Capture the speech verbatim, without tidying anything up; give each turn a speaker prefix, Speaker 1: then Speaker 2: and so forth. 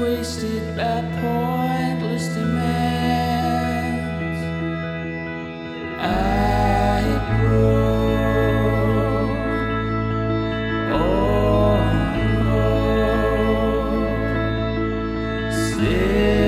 Speaker 1: wasted by pointless demands. I broke all hope. Still